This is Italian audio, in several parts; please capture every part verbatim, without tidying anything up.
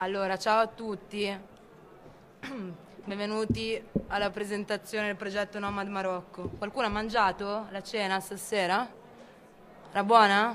Allora, ciao a tutti, benvenuti alla presentazione del progetto Nomad Marocco. Qualcuno ha mangiato la cena stasera? Era buona?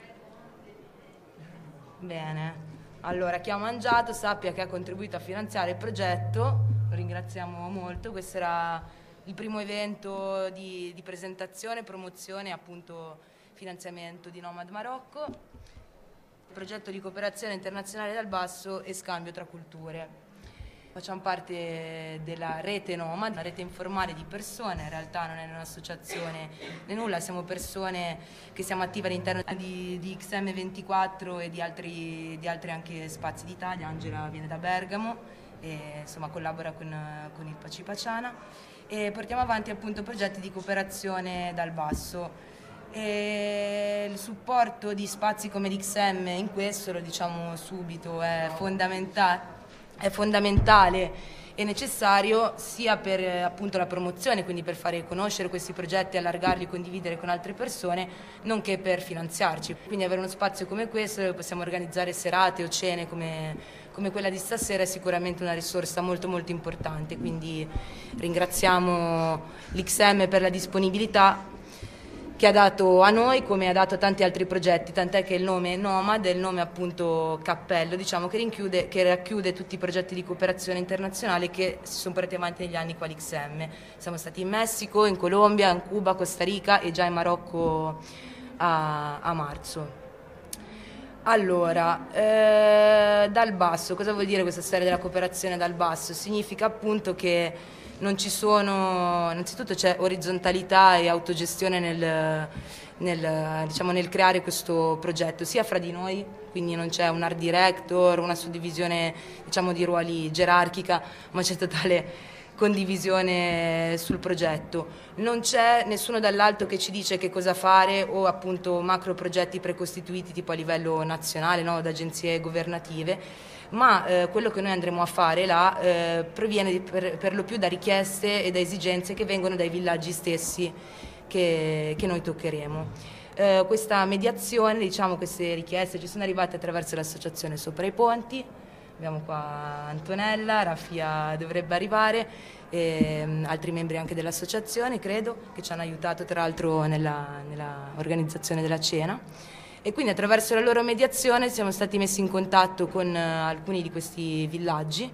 Bene. Allora, chi ha mangiato sappia che ha contribuito a finanziare il progetto, lo ringraziamo molto. Questo era il primo evento di, di presentazione, promozione e appunto finanziamento di Nomad Marocco. Progetto di cooperazione internazionale dal basso e scambio tra culture. Facciamo parte della rete Nomad, una rete informale di persone, in realtà non è un'associazione né nulla, siamo persone che siamo attive all'interno di, di X M ventiquattro e di altri, di altri anche spazi d'Italia. Angela viene da Bergamo e insomma collabora con, con il Pacipaciana e portiamo avanti appunto progetti di cooperazione dal basso. E il supporto di spazi come l'X M in questo, lo diciamo subito, è fondamentale, è fondamentale e necessario sia per appunto la promozione, quindi per fare conoscere questi progetti, allargarli, condividere con altre persone, nonché per finanziarci. Quindi avere uno spazio come questo dove possiamo organizzare serate o cene come, come quella di stasera è sicuramente una risorsa molto molto importante, quindi ringraziamo l'X M per la disponibilità che ha dato a noi come ha dato a tanti altri progetti, tant'è che il nome Nomad è il nome appunto cappello, diciamo, che, rinchiude, che racchiude tutti i progetti di cooperazione internazionale che si sono portati avanti negli anni quali X M. Siamo stati in Messico, in Colombia, in Cuba, Costa Rica e già in Marocco a, a marzo. Allora, eh, dal basso, cosa vuol dire questa storia della cooperazione dal basso? Significa appunto che non ci sono, innanzitutto c'è orizzontalità e autogestione nel, nel, diciamo, nel creare questo progetto, sia fra di noi, quindi non c'è un art director, una suddivisione diciamo, di ruoli gerarchica, ma c'è totale condivisione sul progetto. Non c'è nessuno dall'alto che ci dice che cosa fare o appunto macro progetti precostituiti tipo a livello nazionale, no, da agenzie governative, ma eh, quello che noi andremo a fare là eh, proviene di, per, per lo più da richieste e da esigenze che vengono dai villaggi stessi che, che noi toccheremo. Eh, questa mediazione, diciamo, queste richieste ci sono arrivate attraverso l'associazione Sopra i Ponti. Abbiamo qua Antonella, Rafia dovrebbe arrivare, e um, altri membri anche dell'associazione, credo, che ci hanno aiutato tra l'altro nella, nella organizzazione della cena. E quindi attraverso la loro mediazione siamo stati messi in contatto con uh, alcuni di questi villaggi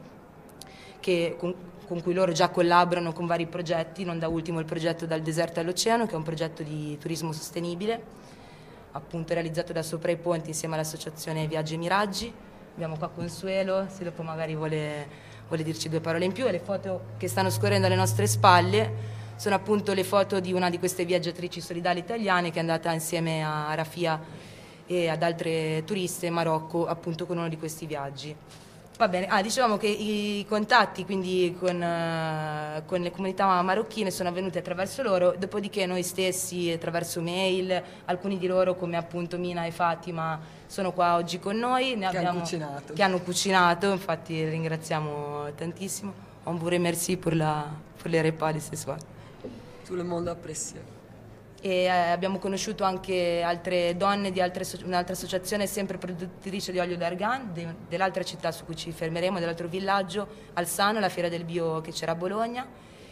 che, con, con cui loro già collaborano con vari progetti, non da ultimo il progetto Dal deserto all'oceano, che è un progetto di turismo sostenibile, appunto realizzato da Sopra i Ponti insieme all'associazione Viaggi e Miraggi. Abbiamo qua Consuelo, se dopo magari vuole, vuole dirci due parole in più, e le foto che stanno scorrendo alle nostre spalle sono appunto le foto di una di queste viaggiatrici solidali italiane che è andata insieme a Rafia e ad altre turiste in Marocco appunto con uno di questi viaggi. Va bene, ah, dicevamo che i contatti quindi con, uh, con le comunità marocchine sono avvenuti attraverso loro, dopodiché noi stessi attraverso mail, alcuni di loro come appunto Mina e Fatima sono qua oggi con noi, ne che, abbiamo, hanno cucinato. che hanno cucinato, infatti ringraziamo tantissimo, un vous remercie pour, la, pour les repas de ce soir. Tout le monde apprécie. E eh, abbiamo conosciuto anche altre donne di altre, un'altra associazione sempre produttrice di olio d'argan de, dell'altra città su cui ci fermeremo, dell'altro villaggio, Alsano, la fiera del bio che c'era a Bologna,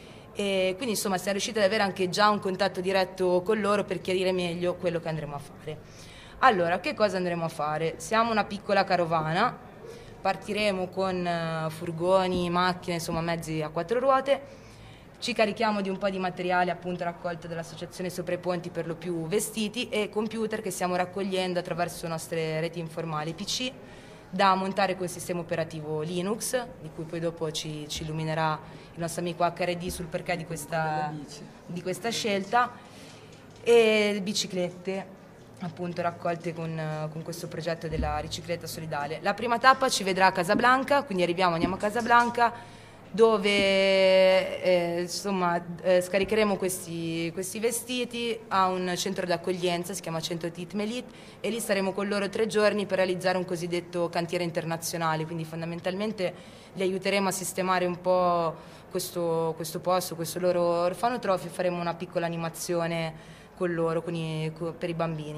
e quindi insomma siamo riusciti ad avere anche già un contatto diretto con loro per chiarire meglio quello che andremo a fare. Allora, che cosa andremo a fare? Siamo una piccola carovana, partiremo con uh, furgoni, macchine, insomma mezzi a quattro ruote. Ci carichiamo di un po' di materiale appunto raccolto dall'associazione Sopra i Ponti, per lo più vestiti, e computer che stiamo raccogliendo attraverso nostre reti informali, P C, da montare col sistema operativo Linux, di cui poi dopo ci, ci illuminerà il nostro amico H R D sul perché di questa, di questa scelta, e biciclette appunto raccolte con, con questo progetto della ricicletta solidale. La prima tappa ci vedrà a Casablanca, quindi arriviamo, andiamo a Casablanca, dove eh, insomma eh, scaricheremo questi, questi vestiti a un centro d'accoglienza, si chiama Centro Tit Melit, e lì staremo con loro tre giorni per realizzare un cosiddetto cantiere internazionale, quindi fondamentalmente li aiuteremo a sistemare un po' questo, questo posto, questo loro orfanotrofio, e faremo una piccola animazione con loro, con i, con, per i bambini.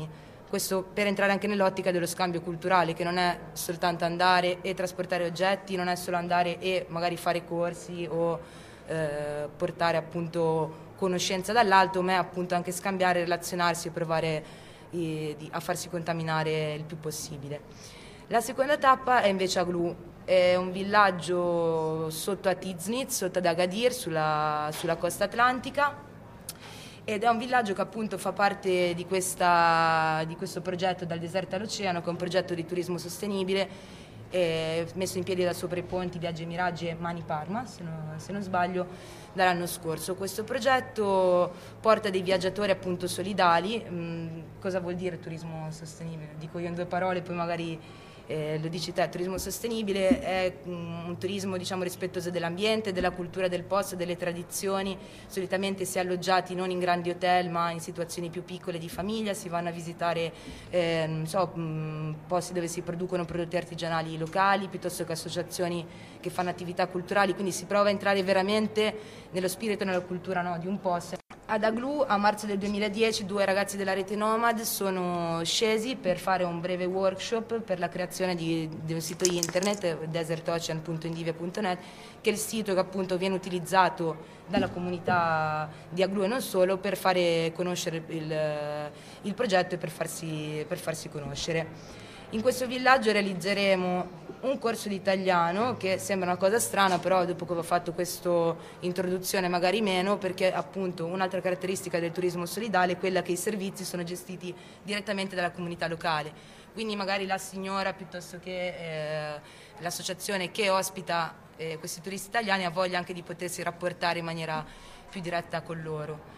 questo per entrare anche nell'ottica dello scambio culturale, che non è soltanto andare e trasportare oggetti, non è solo andare e magari fare corsi o eh, portare appunto conoscenza dall'alto, ma è appunto anche scambiare, relazionarsi e provare eh, di, a farsi contaminare il più possibile. La seconda tappa è invece a Glu, è un villaggio sotto a Tiznit, sotto ad Agadir, sulla, sulla costa atlantica, ed è un villaggio che appunto fa parte di, questa, di questo progetto Dal deserto all'oceano, che è un progetto di turismo sostenibile eh, messo in piedi da Sopra i Ponti, Viaggi e Miraggi e Mani Parma, se non, se non sbaglio, dall'anno scorso. Questo progetto porta dei viaggiatori appunto solidali. Mh, cosa vuol dire turismo sostenibile? Dico io in due parole, poi magari Eh, lo dici te. Turismo sostenibile è um, un turismo, diciamo, rispettoso dell'ambiente, della cultura del posto, delle tradizioni. Solitamente si è alloggiati non in grandi hotel ma in situazioni più piccole di famiglia, si vanno a visitare eh, non so, mh, posti dove si producono prodotti artigianali locali piuttosto che associazioni che fanno attività culturali, quindi si prova a entrare veramente nello spirito e nella cultura, no, di un posto. Ad Aglu a marzo del duemiladieci due ragazzi della rete Nomad sono scesi per fare un breve workshop per la creazione di, di un sito internet, desert ocean punto indivia punto net, che è il sito che appunto viene utilizzato dalla comunità di Aglu e non solo per fare conoscere il, il progetto e per farsi, per farsi conoscere. In questo villaggio realizzeremo un corso di italiano, che sembra una cosa strana, però dopo che ho fatto questa introduzione magari meno, perché appunto un'altra caratteristica del turismo solidale è quella che i servizi sono gestiti direttamente dalla comunità locale. Quindi magari la signora piuttosto che eh, l'associazione che ospita eh, questi turisti italiani ha voglia anche di potersi rapportare in maniera più diretta con loro.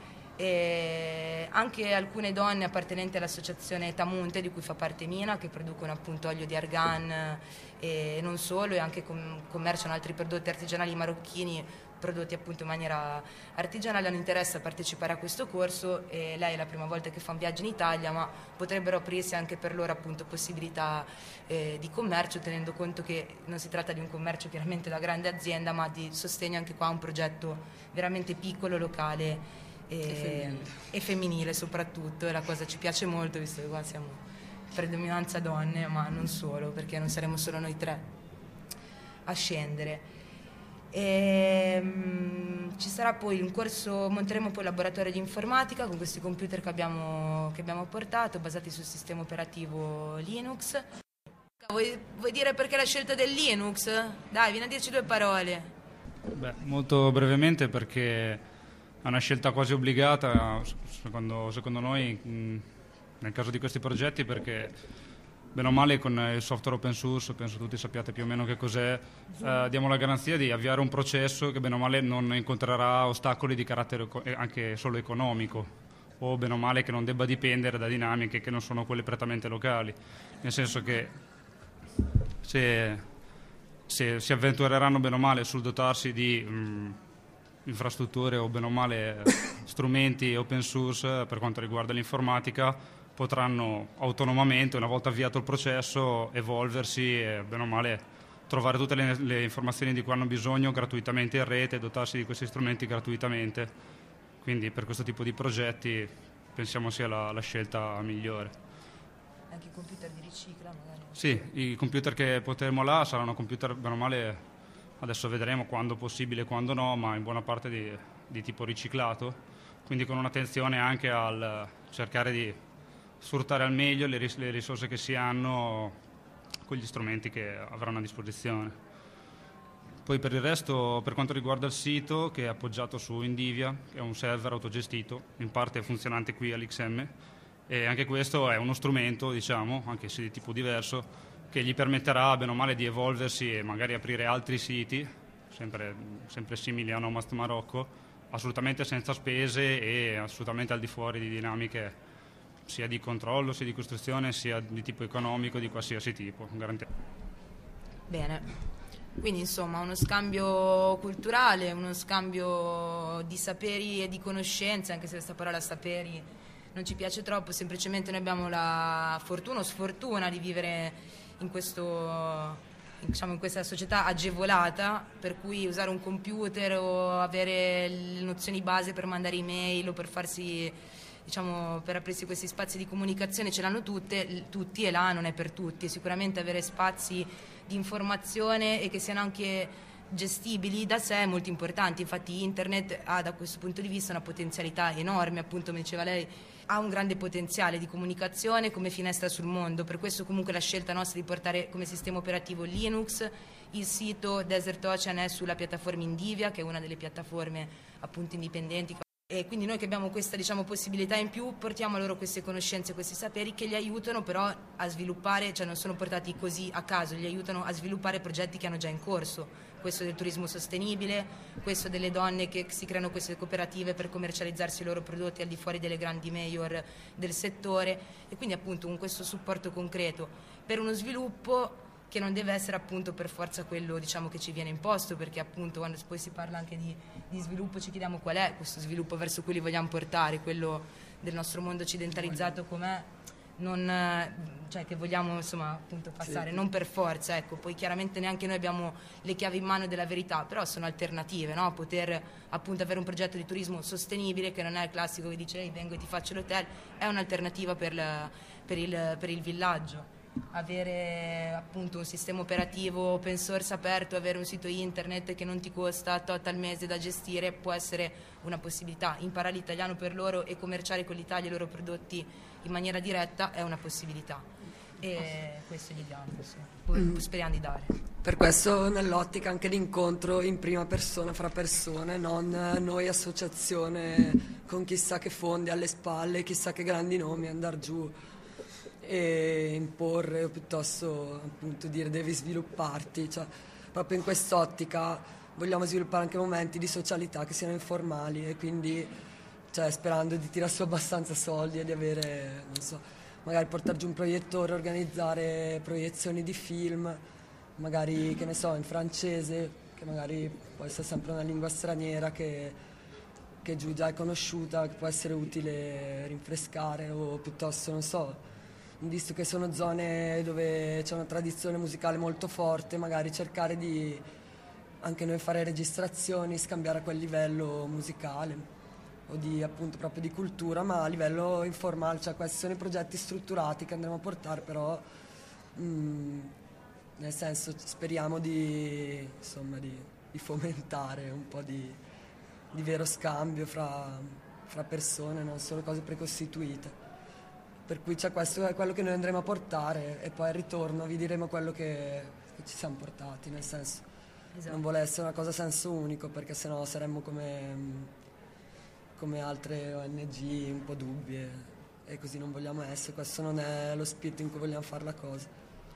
E anche alcune donne appartenenti all'associazione Tamunte, di cui fa parte Mina, che producono appunto olio di argan e non solo, e anche com- commerciano altri prodotti artigianali marocchini prodotti appunto in maniera artigianale, hanno interesse a partecipare a questo corso, e lei è la prima volta che fa un viaggio in Italia, ma potrebbero aprirsi anche per loro appunto possibilità eh, di commercio, tenendo conto che non si tratta di un commercio chiaramente da grande azienda, ma di sostegno anche qua a un progetto veramente piccolo, locale E, e, femminile. e femminile soprattutto, e la cosa ci piace molto, visto che qua siamo predominanza donne, ma non solo, perché non saremo solo noi tre a scendere. E, um, ci sarà poi un corso, monteremo poi il laboratorio di informatica con questi computer che abbiamo, che abbiamo portato, basati sul sistema operativo Linux. Vuoi, vuoi dire perché la scelta del Linux? Dai, vieni a dirci due parole. Beh, molto brevemente, perché è una scelta quasi obbligata, secondo, secondo noi, mh, nel caso di questi progetti, perché bene o male con il software open source, penso tutti sappiate più o meno che cos'è, eh, diamo la garanzia di avviare un processo che bene o male non incontrerà ostacoli di carattere anche solo economico, o bene o male che non debba dipendere da dinamiche che non sono quelle prettamente locali, nel senso che se, se si avventureranno bene o male sul dotarsi di mh, infrastrutture o bene o male strumenti open source per quanto riguarda l'informatica, potranno autonomamente, una volta avviato il processo, evolversi e bene o male trovare tutte le, le informazioni di cui hanno bisogno gratuitamente in rete e dotarsi di questi strumenti gratuitamente. Quindi per questo tipo di progetti pensiamo sia la, la scelta migliore. Anche i computer di ricicla magari? Sì, i computer che porteremo là saranno computer bene o male, adesso vedremo quando possibile e quando no, ma in buona parte di, di tipo riciclato, quindi con un'attenzione anche al cercare di sfruttare al meglio le, ris- le risorse che si hanno con gli strumenti che avranno a disposizione. Poi per il resto, per quanto riguarda il sito, che è appoggiato su Indivia, che è un server autogestito, in parte funzionante qui all'X M, e anche questo è uno strumento, diciamo, anche se di tipo diverso, che gli permetterà bene o male di evolversi e magari aprire altri siti, sempre, sempre simili a Nomad Marocco, assolutamente senza spese e assolutamente al di fuori di dinamiche sia di controllo, sia di costruzione, sia di tipo economico, di qualsiasi tipo. Garantito. Bene, quindi insomma uno scambio culturale, uno scambio di saperi e di conoscenze, anche se questa parola saperi non ci piace troppo, semplicemente noi abbiamo la fortuna o sfortuna di vivere in questo, diciamo, in questa società agevolata, per cui usare un computer o avere le nozioni base per mandare email o per farsi diciamo, per aprirsi questi spazi di comunicazione ce l'hanno tutte, tutti, e là non è per tutti. Sicuramente avere spazi di informazione e che siano anche gestibili da sé è molto importante. Infatti internet ha da questo punto di vista una potenzialità enorme, appunto come diceva lei, ha un grande potenziale di comunicazione come finestra sul mondo. Per questo comunque la scelta nostra di portare come sistema operativo Linux. Il sito Desert Ocean è sulla piattaforma Indivia, che è una delle piattaforme appunto indipendenti, e quindi noi che abbiamo questa, diciamo, possibilità in più portiamo a loro queste conoscenze, questi saperi che li aiutano però a sviluppare, cioè non sono portati così a caso, li aiutano a sviluppare progetti che hanno già in corso. Questo del turismo sostenibile, questo delle donne che si creano queste cooperative per commercializzarsi i loro prodotti al di fuori delle grandi major del settore, e quindi appunto con questo supporto concreto per uno sviluppo che non deve essere appunto per forza quello, diciamo, che ci viene imposto, perché appunto quando poi si parla anche di, di sviluppo ci chiediamo qual è questo sviluppo verso cui li vogliamo portare, quello del nostro mondo occidentalizzato com'è, non, cioè che vogliamo insomma appunto passare, sì. Non per forza, ecco, poi chiaramente neanche noi abbiamo le chiavi in mano della verità, però sono alternative, no? Poter appunto avere un progetto di turismo sostenibile che non è il classico che dice ehi vengo e ti faccio l'hotel, è un'alternativa per, la, per, il, per il villaggio. Avere appunto un sistema operativo open source aperto, avere un sito internet che non ti costa tot al mese da gestire può essere una possibilità. Imparare l'italiano per loro e commerciare con l'Italia i loro prodotti in maniera diretta è una possibilità, e questo gli diamo, sì. Poi mm. speriamo di dare. Per questo nell'ottica anche l'incontro in prima persona fra persone, non noi associazione con chissà che fondi alle spalle, chissà che grandi nomi, andare giù e imporre, o piuttosto appunto dire devi svilupparti, cioè proprio in quest'ottica vogliamo sviluppare anche momenti di socialità che siano informali, e quindi cioè sperando di tirare su abbastanza soldi e di avere, non so, magari portare giù un proiettore, organizzare proiezioni di film, magari che ne so in francese, che magari può essere sempre una lingua straniera che, che giù già è conosciuta, che può essere utile rinfrescare, o piuttosto non so, visto che sono zone dove c'è una tradizione musicale molto forte, magari cercare di anche noi fare registrazioni, scambiare a quel livello musicale o di appunto proprio di cultura, ma a livello informale, cioè questi sono i progetti strutturati che andremo a portare, però mh, nel senso speriamo di, insomma, di, di fomentare un po' di, di vero scambio fra, fra persone, non solo cose precostituite. Per cui cioè, questo è quello che noi andremo a portare, e poi al ritorno vi diremo quello che, che ci siamo portati, nel senso esatto. Non vuole essere una cosa a senso unico, perché sennò saremmo come, come altre O N G un po' dubbie, e così non vogliamo essere, questo non è lo spirito in cui vogliamo fare la cosa.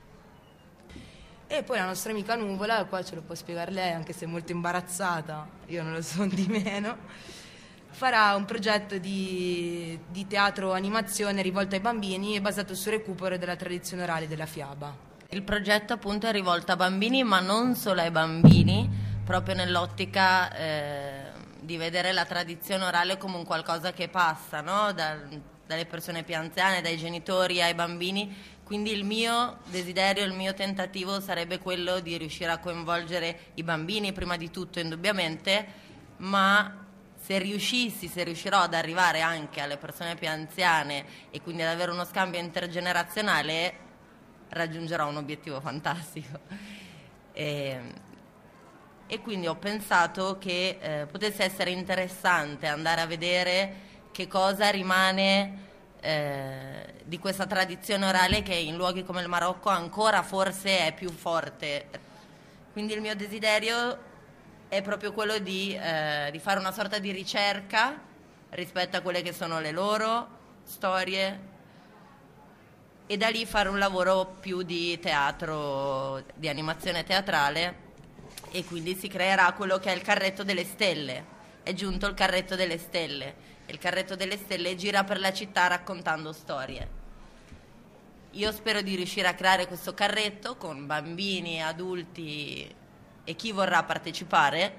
E poi la nostra amica Nuvola, qua ce lo può spiegare lei, anche se è molto imbarazzata, io non lo so di meno, farà un progetto di, di teatro animazione rivolto ai bambini e basato sul recupero della tradizione orale della fiaba. Il progetto appunto è rivolto a bambini, ma non solo ai bambini, proprio nell'ottica eh, di vedere la tradizione orale come un qualcosa che passa, no? Da, dalle persone più anziane, dai genitori ai bambini. Quindi il mio desiderio, il mio tentativo sarebbe quello di riuscire a coinvolgere i bambini prima di tutto, indubbiamente, ma se riuscissi, se riuscirò ad arrivare anche alle persone più anziane e quindi ad avere uno scambio intergenerazionale, raggiungerò un obiettivo fantastico. E, e quindi ho pensato che eh, potesse essere interessante andare a vedere che cosa rimane eh, di questa tradizione orale che in luoghi come il Marocco ancora forse è più forte. Quindi il mio desiderio è proprio quello di, eh, di fare una sorta di ricerca rispetto a quelle che sono le loro storie, e da lì fare un lavoro più di teatro, di animazione teatrale, e quindi si creerà quello che è il carretto delle stelle. È giunto il carretto delle stelle, e il carretto delle stelle gira per la città raccontando storie. Io spero di riuscire a creare questo carretto con bambini, adulti e chi vorrà partecipare,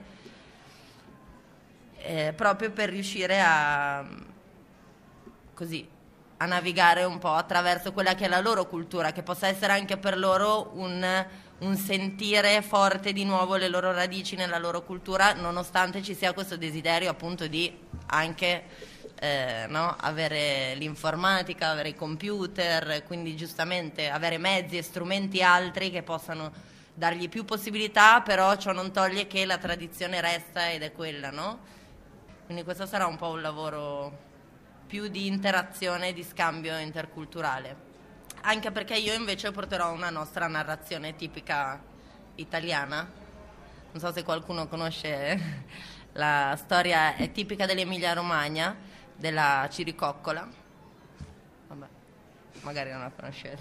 eh, proprio per riuscire a così a navigare un po' attraverso quella che è la loro cultura, che possa essere anche per loro un, un sentire forte di nuovo le loro radici nella loro cultura, nonostante ci sia questo desiderio appunto di anche eh, no? Avere l'informatica, avere i computer, quindi giustamente avere mezzi e strumenti altri che possano dargli più possibilità, però ciò non toglie che la tradizione resta ed è quella, no? Quindi questo sarà un po' un lavoro più di interazione e di scambio interculturale, anche perché io invece porterò una nostra narrazione tipica italiana. Non so se qualcuno conosce la storia, è tipica dell'Emilia Romagna, della Ciricoccola. Vabbè, magari non la conoscete.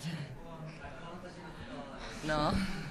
No?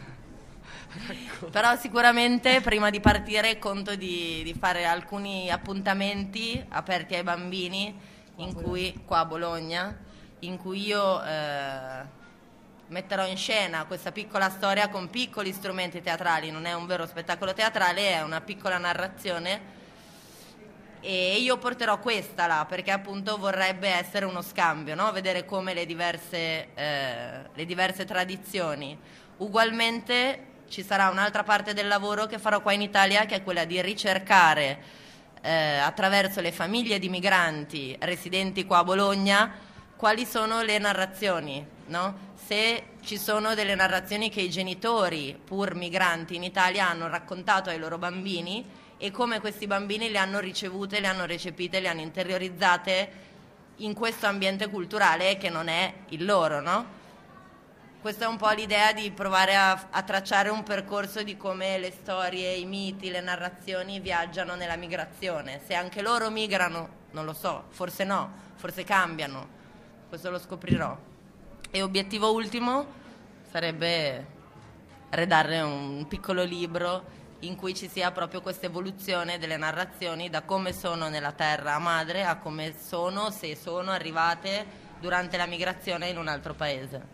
Però sicuramente prima di partire conto di, di fare alcuni appuntamenti aperti ai bambini, in cui, qua a Bologna, in cui io eh, metterò in scena questa piccola storia con piccoli strumenti teatrali. Non è un vero spettacolo teatrale, è una piccola narrazione, e io porterò questa là perché appunto vorrebbe essere uno scambio, no? Vedere come le diverse, eh, le diverse tradizioni. Ugualmente ci sarà un'altra parte del lavoro che farò qua in Italia, che è quella di ricercare eh, attraverso le famiglie di migranti residenti qua a Bologna quali sono le narrazioni, no? Se ci sono delle narrazioni che i genitori, pur migranti in Italia, hanno raccontato ai loro bambini e come questi bambini le hanno ricevute, le hanno recepite, le hanno interiorizzate in questo ambiente culturale che non è il loro, no? Questa è un po' l'idea di provare a, a tracciare un percorso di come le storie, i miti, le narrazioni viaggiano nella migrazione. Se anche loro migrano, non lo so, forse no, forse cambiano, questo lo scoprirò. E obiettivo ultimo sarebbe redare un piccolo libro in cui ci sia proprio questa evoluzione delle narrazioni da come sono nella terra madre a come sono, se sono arrivate durante la migrazione in un altro paese.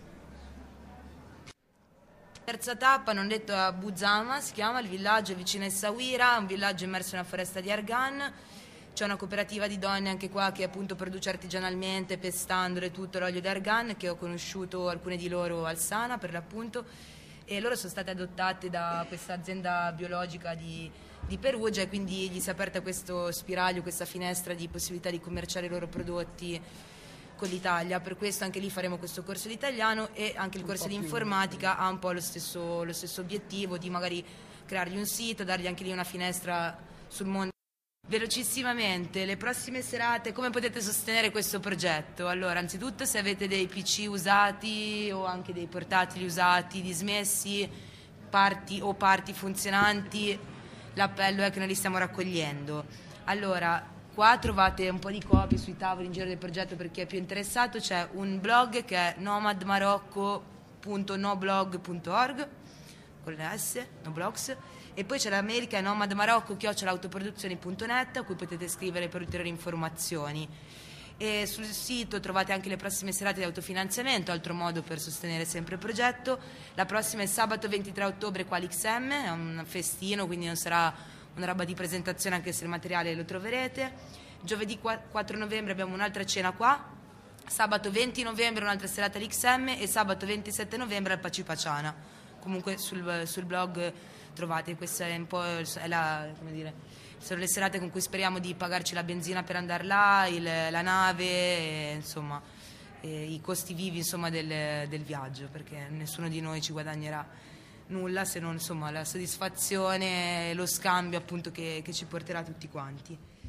Terza tappa, non detto, a Buzama, si chiama, il villaggio vicino a Essaouira, un villaggio immerso nella foresta di Argan. C'è una cooperativa di donne anche qua che appunto produce artigianalmente, pestandole tutto l'olio di Argan, che ho conosciuto alcune di loro al Sana per l'appunto, e loro sono state adottate da questa azienda biologica di, di Perugia, e quindi gli si è aperta questo spiraglio, questa finestra di possibilità di commerciare i loro prodotti con l'Italia. Per questo anche lì faremo questo corso di italiano, e anche il corso di informatica ha un po' lo stesso, lo stesso obiettivo di magari creargli un sito, dargli anche lì una finestra sul mondo. Velocissimamente, le prossime serate, come potete sostenere questo progetto? Allora, anzitutto se avete dei P C usati o anche dei portatili usati, dismessi, parti o parti funzionanti, l'appello è che noi li stiamo raccogliendo. Allora, qua trovate un po' di copie sui tavoli in giro del progetto per chi è più interessato. C'è un blog che è nomad marocco punto noblog punto org con la S, Noblogs, e poi c'è la mail che è nomadmarocco chiocciola autoproduzioni punto net, a cui potete scrivere per ulteriori informazioni. E sul sito trovate anche le prossime serate di autofinanziamento, altro modo per sostenere sempre il progetto. La prossima è sabato ventitré ottobre qua all'X M, è un festino, quindi non sarà una roba di presentazione, anche se il materiale lo troverete. Giovedì quattro novembre abbiamo un'altra cena qua, sabato venti novembre un'altra serata all'X M e sabato ventisette novembre al Pacipaciana. Comunque sul, sul blog trovate, questa è un po' è la, come dire, sono le serate con cui speriamo di pagarci la benzina per andare là, il, la nave, e, insomma, e i costi vivi, insomma, del, del viaggio, perché nessuno di noi ci guadagnerà nulla se non, insomma, la soddisfazione e lo scambio appunto che, che ci porterà tutti quanti.